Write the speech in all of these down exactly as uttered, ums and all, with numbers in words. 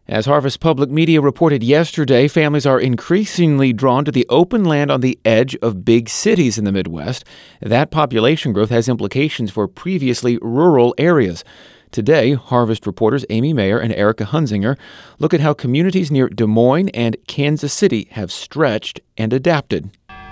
As Harvest Public Media reported yesterday, families are increasingly drawn to the open land on the edge of big cities in the Midwest. That population growth has implications for previously rural areas. Today, Harvest reporters Amy Mayer and Erica Hunzinger look at how communities near Des Moines and Kansas City have stretched and adapted.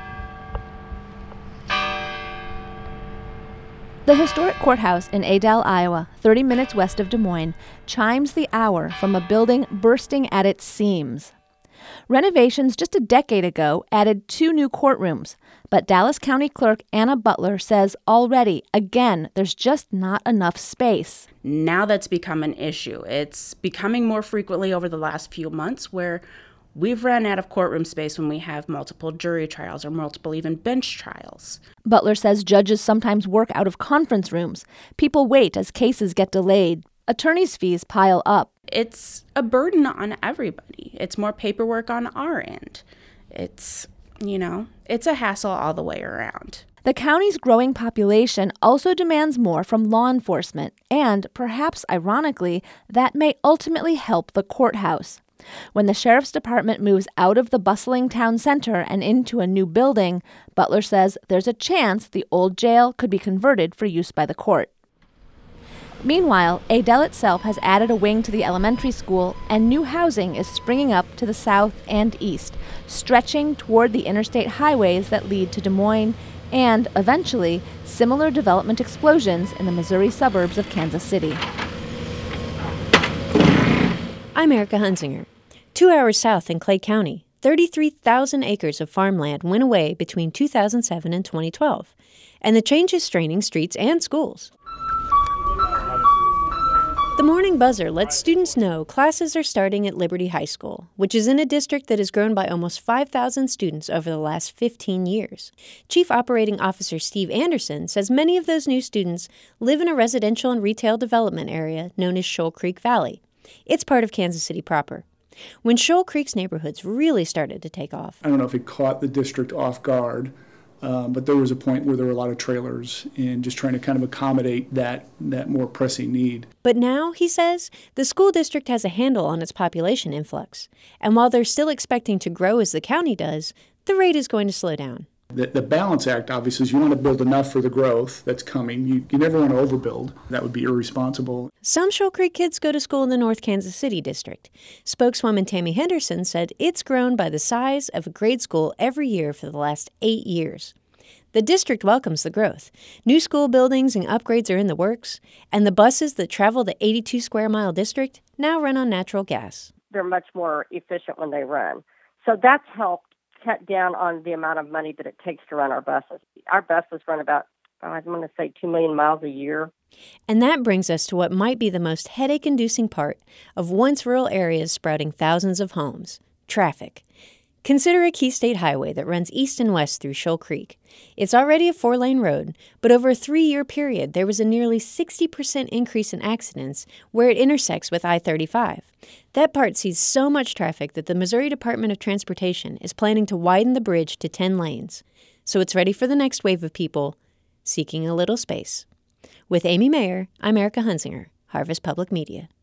The historic courthouse in Adel, Iowa, thirty minutes west of Des Moines, chimes the hour from a building bursting at its seams. Renovations just a decade ago added two new courtrooms, but Dallas County Clerk Anna Butler says already, again, there's just not enough space. Now that's become an issue. It's becoming more frequently over the last few months where we've run out of courtroom space when we have multiple jury trials or multiple even bench trials. Butler says judges sometimes work out of conference rooms. People wait as cases get delayed. Attorneys' fees pile up. It's a burden on everybody. It's more paperwork on our end. It's, you know, it's a hassle all the way around. The county's growing population also demands more from law enforcement, and perhaps ironically, that may ultimately help the courthouse. When the sheriff's department moves out of the bustling town center and into a new building, Butler says there's a chance the old jail could be converted for use by the court. Meanwhile, Adel itself has added a wing to the elementary school, and new housing is springing up to the south and east, stretching toward the interstate highways that lead to Des Moines, and, eventually, similar development explosions in the Missouri suburbs of Kansas City. I'm Erica Hunzinger. Two hours south in Clay County, thirty-three thousand acres of farmland went away between two thousand seven and twenty twelve, and the change is straining streets and schools. The morning buzzer lets students know classes are starting at Liberty High School, which is in a district that has grown by almost five thousand students over the last fifteen years. Chief Operating Officer Steve Anderson says many of those new students live in a residential and retail development area known as Shoal Creek Valley. It's part of Kansas City proper. When Shoal Creek's neighborhoods really started to take off. I don't know if it caught the district off guard, um, but there was a point where there were a lot of trailers and just trying to kind of accommodate that, that more pressing need. But now, he says, the school district has a handle on its population influx. And while they're still expecting to grow as the county does, the rate is going to slow down. The, the Balance Act, obviously, is you want to build enough for the growth that's coming. You, you never want to overbuild. That would be irresponsible. Some Shoal Creek kids go to school in the North Kansas City district. Spokeswoman Tammy Henderson said it's grown by the size of a grade school every year for the last eight years. The district welcomes the growth. New school buildings and upgrades are in the works, and the buses that travel the eighty-two square mile district now run on natural gas. They're much more efficient when they run. So that's helped cut down on the amount of money that it takes to run our buses. Our buses run about, I'm going to say, two million miles a year. And that brings us to what might be the most headache-inducing part of once rural areas sprouting thousands of homes: traffic. Consider a key state highway that runs east and west through Shoal Creek. It's already a four-lane road, but over a three-year period, there was a nearly sixty percent increase in accidents where it intersects with I thirty-five. That part sees so much traffic that the Missouri Department of Transportation is planning to widen the bridge to ten lanes. So it's ready for the next wave of people seeking a little space. With Amy Mayer, I'm Erica Hunzinger, Harvest Public Media.